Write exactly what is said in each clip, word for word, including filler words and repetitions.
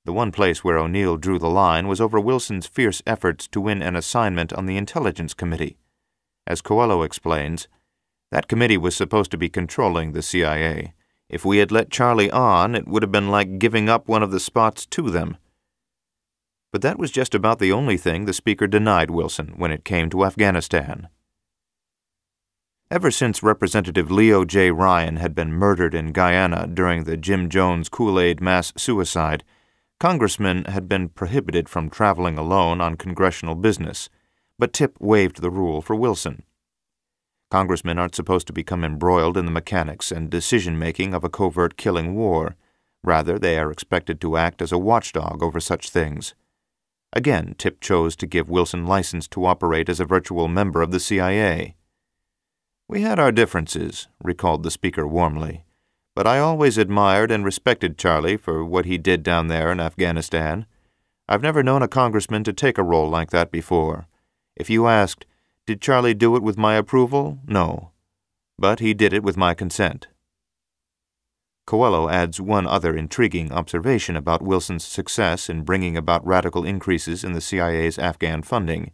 The one place where O'Neill drew the line was over Wilson's fierce efforts to win an assignment on the Intelligence Committee. As Coelho explains, that committee was supposed to be controlling the C I A. If we had let Charlie on, it would have been like giving up one of the spots to them. But that was just about the only thing the Speaker denied Wilson when it came to Afghanistan. Ever since Representative Leo J. Ryan had been murdered in Guyana during the Jim Jones Kool-Aid mass suicide, congressmen had been prohibited from traveling alone on congressional business, but Tip waived the rule for Wilson. Congressmen aren't supposed to become embroiled in the mechanics and decision-making of a covert killing war. Rather, they are expected to act as a watchdog over such things. Again, Tip chose to give Wilson license to operate as a virtual member of the C I A. "We had our differences," recalled the Speaker warmly, "but I always admired and respected Charlie for what he did down there in Afghanistan. I've never known a congressman to take a role like that before. If you asked, did Charlie do it with my approval? No. But he did it with my consent." Coelho adds one other intriguing observation about Wilson's success in bringing about radical increases in the C I A's Afghan funding.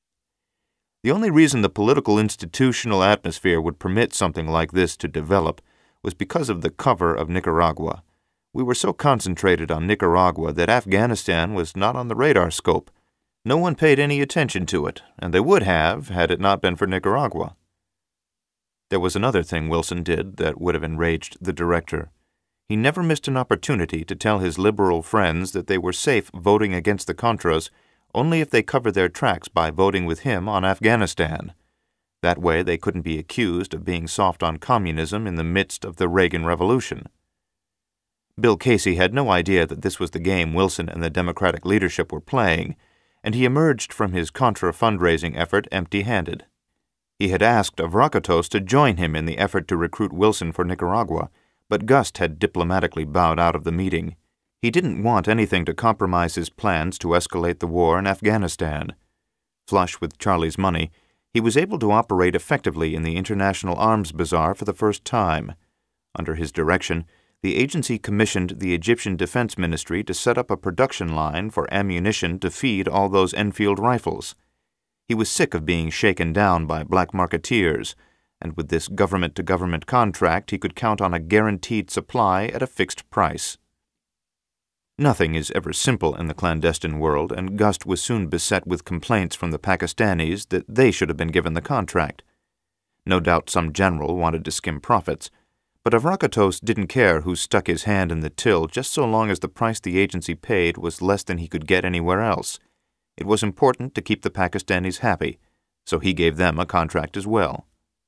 The only reason the political institutional atmosphere would permit something like this to develop was because of the cover of Nicaragua. We were so concentrated on Nicaragua that Afghanistan was not on the radar scope. No one paid any attention to it, and they would have had it not been for Nicaragua. There was another thing Wilson did that would have enraged the director. He never missed an opportunity to tell his liberal friends that they were safe voting against the Contras only if they covered their tracks by voting with him on Afghanistan. That way they couldn't be accused of being soft on communism in the midst of the Reagan Revolution. Bill Casey had no idea that this was the game Wilson and the Democratic leadership were playing, and he emerged from his Contra fundraising effort empty-handed. He had asked Avracatos to join him in the effort to recruit Wilson for Nicaragua, but Gust had diplomatically bowed out of the meeting. He didn't want anything to compromise his plans to escalate the war in Afghanistan. Flush with Charlie's money, he was able to operate effectively in the International Arms Bazaar for the first time. Under his direction, the agency commissioned the Egyptian Defense Ministry to set up a production line for ammunition to feed all those Enfield rifles. He was sick of being shaken down by black marketeers, and with this government-to-government contract he could count on a guaranteed supply at a fixed price. Nothing is ever simple in the clandestine world, and Gust was soon beset with complaints from the Pakistanis that they should have been given the contract. No doubt some general wanted to skim profits, but Avracatos didn't care who stuck his hand in the till just so long as the price the agency paid was less than he could get anywhere else. It was important to keep the Pakistanis happy, so he gave them a contract as well.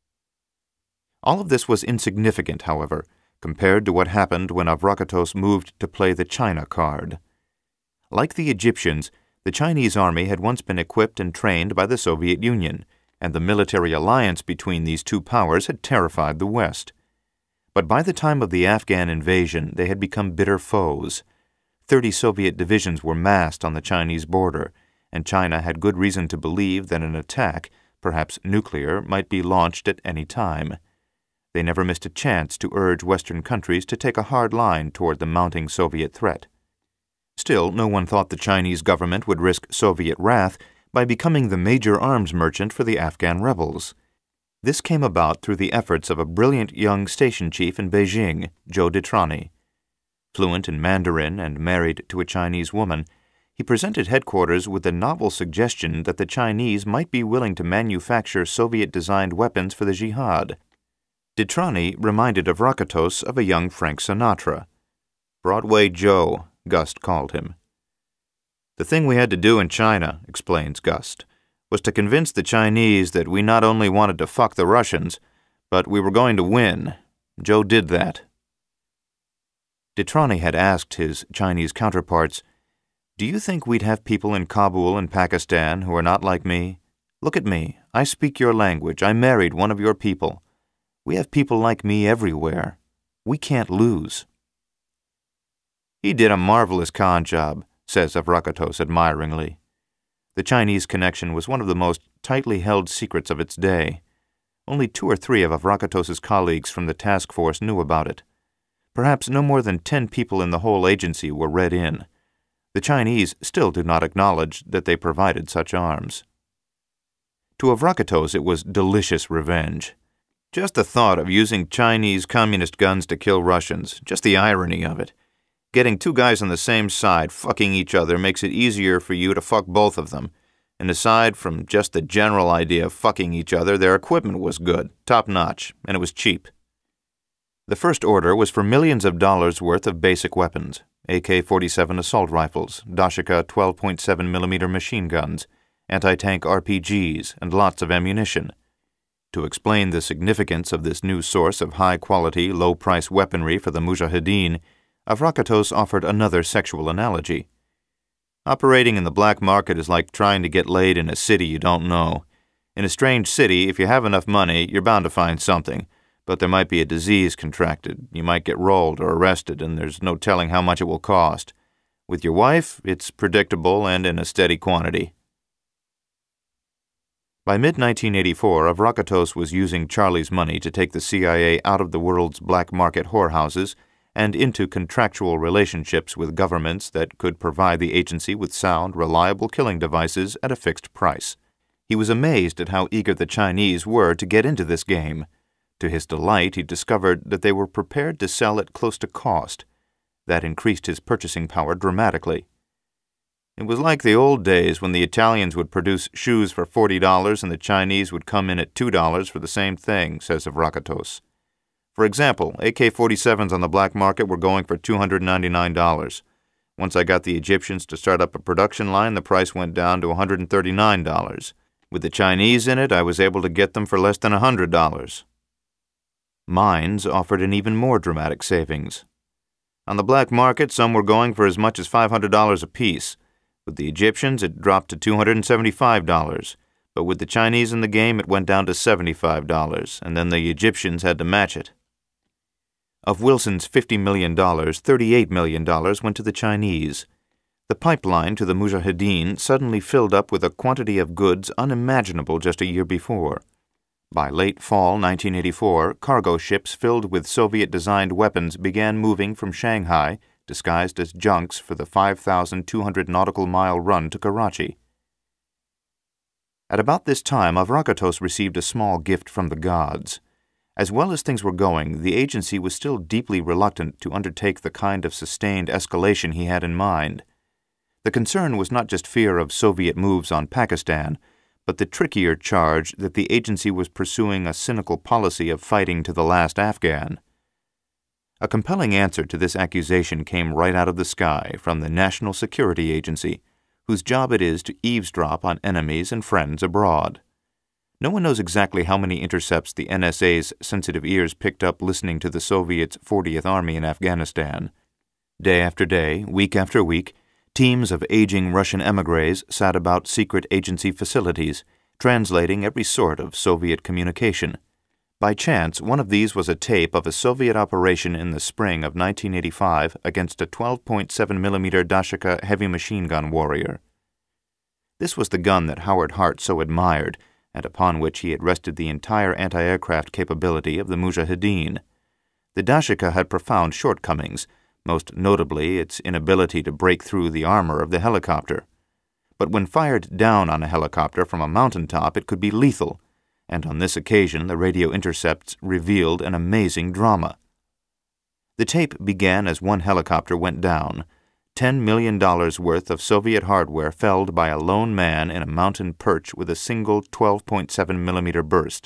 All of this was insignificant, however, compared to what happened when Avracatos moved to play the China card. Like the Egyptians, the Chinese army had once been equipped and trained by the Soviet Union, and the military alliance between these two powers had terrified the West. But by the time of the Afghan invasion, they had become bitter foes. Thirty Soviet divisions were massed on the Chinese border, and China had good reason to believe that an attack, perhaps nuclear, might be launched at any time. They never missed a chance to urge Western countries to take a hard line toward the mounting Soviet threat. Still, no one thought the Chinese government would risk Soviet wrath by becoming the major arms merchant for the Afghan rebels. This came about through the efforts of a brilliant young station chief in Beijing, Joe Detrani. Fluent in Mandarin and married to a Chinese woman, he presented headquarters with the novel suggestion that the Chinese might be willing to manufacture Soviet-designed weapons for the jihad. Detrani reminded Avracatos of a young Frank Sinatra. Broadway Joe, Gust called him. "The thing we had to do in China," explains Gust, "was to convince the Chinese that we not only wanted to fuck the Russians, but we were going to win. Joe did that." Detrani had asked his Chinese counterparts, "Do you think we'd have people in Kabul and Pakistan who are not like me? Look at me. I speak your language. I married one of your people. We have people like me everywhere. We can't lose." "He did a marvelous con job," says Avracatos admiringly. The Chinese connection was one of the most tightly held secrets of its day. Only two or three of Avrakatos's colleagues from the task force knew about it. Perhaps no more than ten people in the whole agency were read in. The Chinese still do not acknowledge that they provided such arms. To Avrakatos it was delicious revenge. Just the thought of using Chinese communist guns to kill Russians, just the irony of it. Getting two guys on the same side fucking each other makes it easier for you to fuck both of them. And aside from just the general idea of fucking each other, their equipment was good, top-notch, and it was cheap. The first order was for millions of dollars worth of basic weapons, A K forty-seven assault rifles, Dashika twelve point seven millimeter machine guns, anti-tank R P Gs, and lots of ammunition. To explain the significance of this new source of high-quality, low-price weaponry for the Mujahideen, Avrakatos offered another sexual analogy. Operating in the black market is like trying to get laid in a city you don't know. In a strange city, if you have enough money, you're bound to find something, but there might be a disease contracted, you might get rolled or arrested, and there's no telling how much it will cost. With your wife, it's predictable and in a steady quantity. By mid nineteen eighty-four, Avrakatos was using Charlie's money to take the C I A out of the world's black market whorehouses and into contractual relationships with governments that could provide the agency with sound, reliable killing devices at a fixed price. He was amazed at how eager the Chinese were to get into this game. To his delight, he discovered that they were prepared to sell at close to cost. That increased his purchasing power dramatically. It was like the old days when the Italians would produce shoes for forty dollars and the Chinese would come in at two dollars for the same thing, says Avrakatos. For example, A K forty-sevens on the black market were going for two hundred ninety-nine dollars. Once I got the Egyptians to start up a production line, the price went down to one hundred thirty-nine dollars. With the Chinese in it, I was able to get them for less than one hundred dollars. Mines offered an even more dramatic savings. On the black market, some were going for as much as five hundred dollars apiece. With the Egyptians, it dropped to two hundred seventy-five dollars. But with the Chinese in the game, it went down to seventy-five dollars, and then the Egyptians had to match it. Of Wilson's fifty million dollars, thirty-eight million dollars went to the Chinese. The pipeline to the Mujahideen suddenly filled up with a quantity of goods unimaginable just a year before. By late fall nineteen eighty-four, cargo ships filled with Soviet-designed weapons began moving from Shanghai, disguised as junks for the five thousand two hundred nautical mile run to Karachi. At about this time, Avrakatos received a small gift from the gods. As well as things were going, the agency was still deeply reluctant to undertake the kind of sustained escalation he had in mind. The concern was not just fear of Soviet moves on Pakistan, but the trickier charge that the agency was pursuing a cynical policy of fighting to the last Afghan. A compelling answer to this accusation came right out of the sky from the National Security Agency, whose job it is to eavesdrop on enemies and friends abroad. No one knows exactly how many intercepts the N S A's sensitive ears picked up listening to the Soviets' fortieth Army in Afghanistan. Day after day, week after week, teams of aging Russian émigrés sat about secret agency facilities, translating every sort of Soviet communication. By chance, one of these was a tape of a Soviet operation in the spring of nineteen eighty-five against a twelve point seven millimeter Dashika heavy machine gun Warrior. This was the gun that Howard Hart so admired, and upon which he had rested the entire anti-aircraft capability of the Mujahideen. The Dashika had profound shortcomings, most notably its inability to break through the armor of the helicopter. But when fired down on a helicopter from a mountaintop, it could be lethal, and on this occasion the radio intercepts revealed an amazing drama. The tape began as one helicopter went down. Ten million dollars worth of Soviet hardware felled by a lone man in a mountain perch with a single twelve point seven millimeter burst.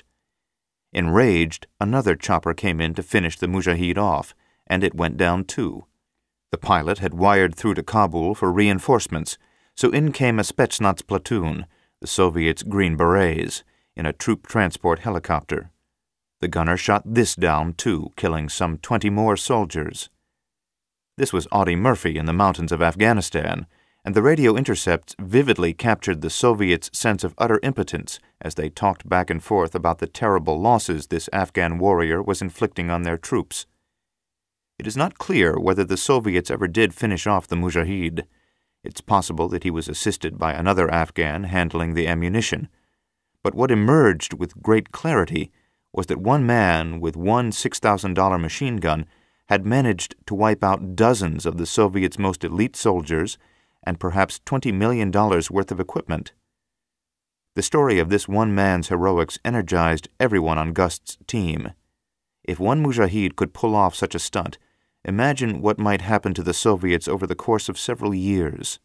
Enraged, another chopper came in to finish the Mujahid off, and it went down too. The pilot had wired through to Kabul for reinforcements, so in came a Spetsnaz platoon, the Soviets' Green Berets, in a troop transport helicopter. The gunner shot this down too, killing some twenty more soldiers. This was Audie Murphy in the mountains of Afghanistan, and the radio intercepts vividly captured the Soviets' sense of utter impotence as they talked back and forth about the terrible losses this Afghan warrior was inflicting on their troops. It is not clear whether the Soviets ever did finish off the Mujahid. It's possible that he was assisted by another Afghan handling the ammunition. But what emerged with great clarity was that one man with one six thousand dollar machine gun had managed to wipe out dozens of the Soviets' most elite soldiers and perhaps twenty million dollars worth of equipment. The story of this one man's heroics energized everyone on Gust's team. If one mujahid could pull off such a stunt, imagine what might happen to the Soviets over the course of several years.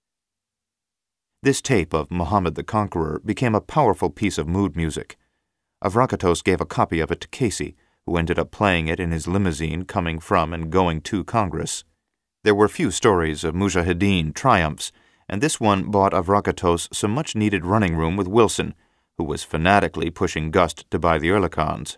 This tape of Muhammad the Conqueror became a powerful piece of mood music. Avrakatos gave a copy of it to Casey, who ended up playing it in his limousine coming from and going to Congress. There were few stories of Mujahideen triumphs, and this one bought Avrakatos some much-needed running room with Wilson, who was fanatically pushing Gust to buy the Ehrlichons.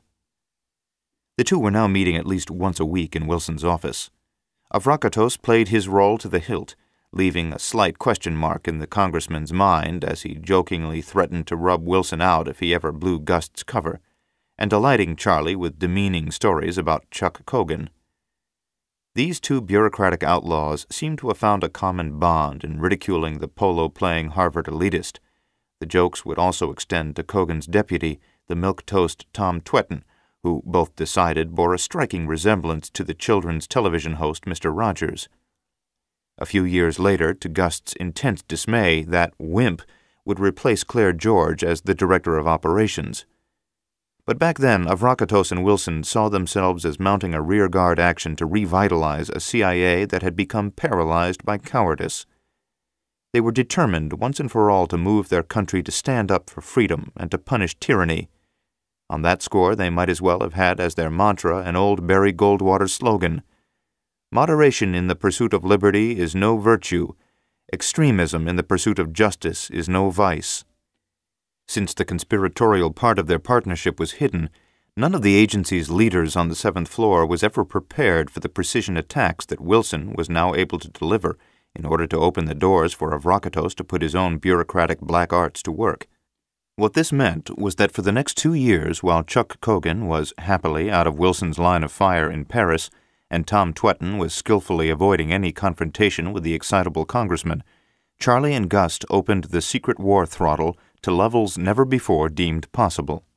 The two were now meeting at least once a week in Wilson's office. Avrakatos played his role to the hilt, leaving a slight question mark in the congressman's mind as he jokingly threatened to rub Wilson out if he ever blew Gust's cover, and delighting Charlie with demeaning stories about Chuck Cogan. These two bureaucratic outlaws seemed to have found a common bond in ridiculing the polo-playing Harvard elitist. The jokes would also extend to Cogan's deputy, the milquetoast Tom Twetton, who both decided bore a striking resemblance to the children's television host Mister Rogers. A few years later, to Gust's intense dismay, that wimp would replace Claire George as the director of operations. But back then, Avrakatos and Wilson saw themselves as mounting a rearguard action to revitalize a C I A that had become paralyzed by cowardice. They were determined once and for all to move their country to stand up for freedom and to punish tyranny. On that score, they might as well have had as their mantra an old Barry Goldwater slogan: "Moderation in the pursuit of liberty is no virtue. Extremism in the pursuit of justice is no vice." Since the conspiratorial part of their partnership was hidden, none of the agency's leaders on the seventh floor was ever prepared for the precision attacks that Wilson was now able to deliver in order to open the doors for Avrakatos to put his own bureaucratic black arts to work. What this meant was that for the next two years, while Chuck Cogan was happily out of Wilson's line of fire in Paris, and Tom Twetton was skillfully avoiding any confrontation with the excitable congressman, Charlie and Gust opened the secret war throttle to levels never before deemed possible.